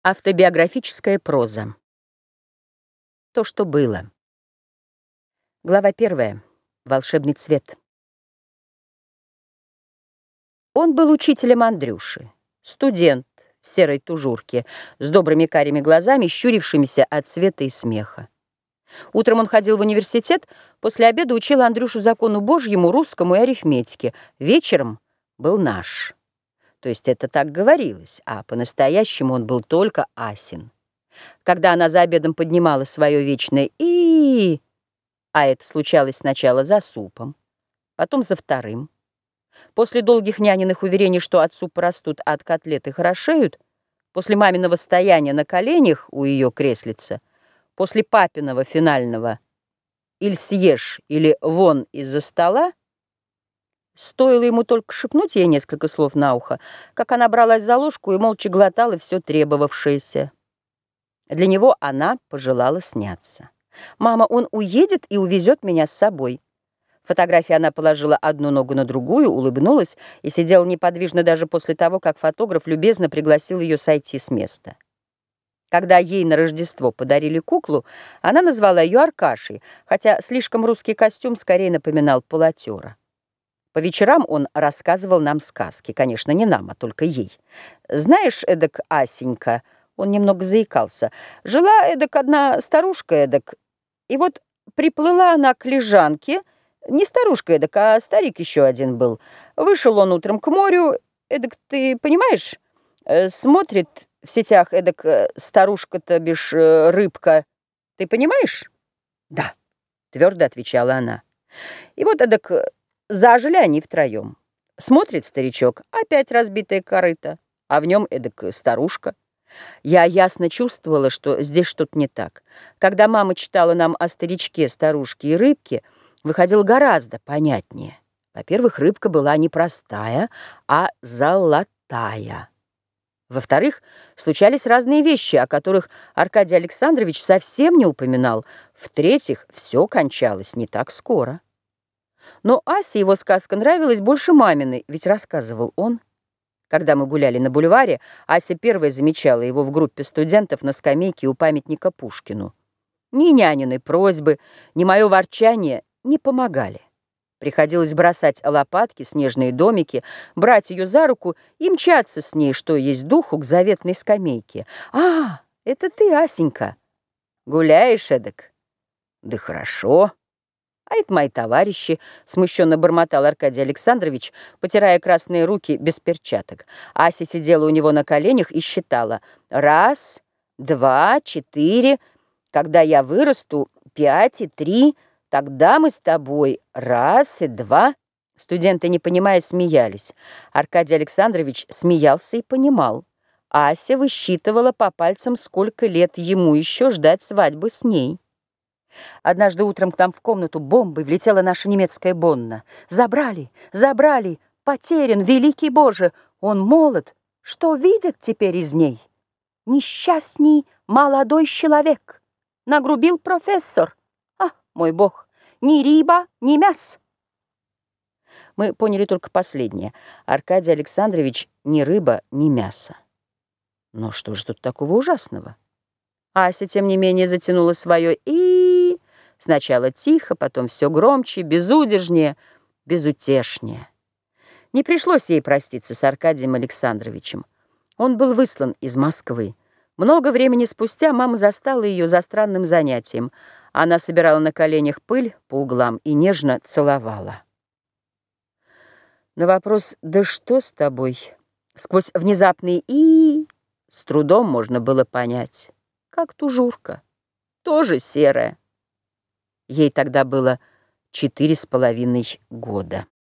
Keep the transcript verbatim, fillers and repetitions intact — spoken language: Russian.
Автобиографическая проза. То, что было. Глава первая. Волшебный цвет. Он был учителем Андрюши, студент в серой тужурке, с добрыми карими глазами, щурившимися от света и смеха. Утром он ходил в университет, после обеда учил Андрюшу закону Божьему, русскому и арифметике. Вечером был наш. То есть это так говорилось, а по-настоящему он был только Асин. Когда она за обедом поднимала свое вечное и, а это случалось сначала за супом, потом за вторым. После долгих няниных уверений, что от супа растут, а от котлеты хорошеют, после маминого стояния на коленях у ее креслица, после папиного финального «Иль съешь» или «вон из-за стола», стоило ему только шепнуть ей несколько слов на ухо, как она бралась за ложку и молча глотала все требовавшееся. Для него она пожелала сняться. «Мама, он уедет и увезет меня с собой». Фотографии она положила одну ногу на другую, улыбнулась и сидела неподвижно даже после того, как фотограф любезно пригласил ее сойти с места. Когда ей на Рождество подарили куклу, она назвала ее Аркашей, хотя слишком русский костюм скорее напоминал полотера. По вечерам он рассказывал нам сказки. Конечно, не нам, а только ей. «Знаешь, эдак, Асенька...» Он немного заикался. «Жила эдак одна старушка эдак. И вот приплыла она к лежанке. Не старушка эдак, а старик еще один был. Вышел он утром к морю. Эдак, ты понимаешь? Смотрит в сетях эдак старушка-то бишь рыбка. Ты понимаешь?» «Да», — твердо отвечала она. И вот эдак... Зажили они втроем. Смотрит старичок, опять разбитое корыто, а в нем эдак старушка. Я ясно чувствовала, что здесь что-то не так. Когда мама читала нам о старичке, старушке и рыбке, выходило гораздо понятнее. Во-первых, рыбка была не простая, а золотая. Во-вторых, случались разные вещи, о которых Аркадий Александрович совсем не упоминал. В-третьих, все кончалось не так скоро. Но Асе его сказка нравилась больше маминой, ведь рассказывал он. Когда мы гуляли на бульваре, Ася первая замечала его в группе студентов на скамейке у памятника Пушкину. Ни нянины просьбы, ни мое ворчание не помогали. Приходилось бросать лопатки, снежные домики, брать ее за руку и мчаться с ней, что есть духу, к заветной скамейке. «А, это ты, Асенька, гуляешь эдак? Да хорошо. А это мои товарищи», — смущенно бормотал Аркадий Александрович, потирая красные руки без перчаток. Ася сидела у него на коленях и считала. «Раз, два, четыре. Когда я вырасту, пять и три. Тогда мы с тобой. Раз и два». Студенты, не понимая, смеялись. Аркадий Александрович смеялся и понимал. Ася высчитывала по пальцам, сколько лет ему еще ждать свадьбы с ней. Однажды утром к нам в комнату бомбой влетела наша немецкая Бонна. «Забрали, забрали, потерян, великий Боже! Он молод, что видят теперь из ней? Несчастный молодой человек, нагрубил профессор. А, мой бог, ни риба, ни мяс». Мы поняли только последнее. Аркадий Александрович ни рыба, ни мясо. Но что же тут такого ужасного? Ася, тем не менее, затянула свое «и». Сначала тихо, потом все громче, безудержнее, безутешнее. Не пришлось ей проститься с Аркадием Александровичем. Он был выслан из Москвы. Много времени спустя мама застала ее за странным занятием. Она собирала на коленях пыль по углам и нежно целовала. На вопрос «да что с тобой?» сквозь внезапные «и» с трудом можно было понять. Как тужурка, тоже серая. Ей тогда было четыре с половиной года.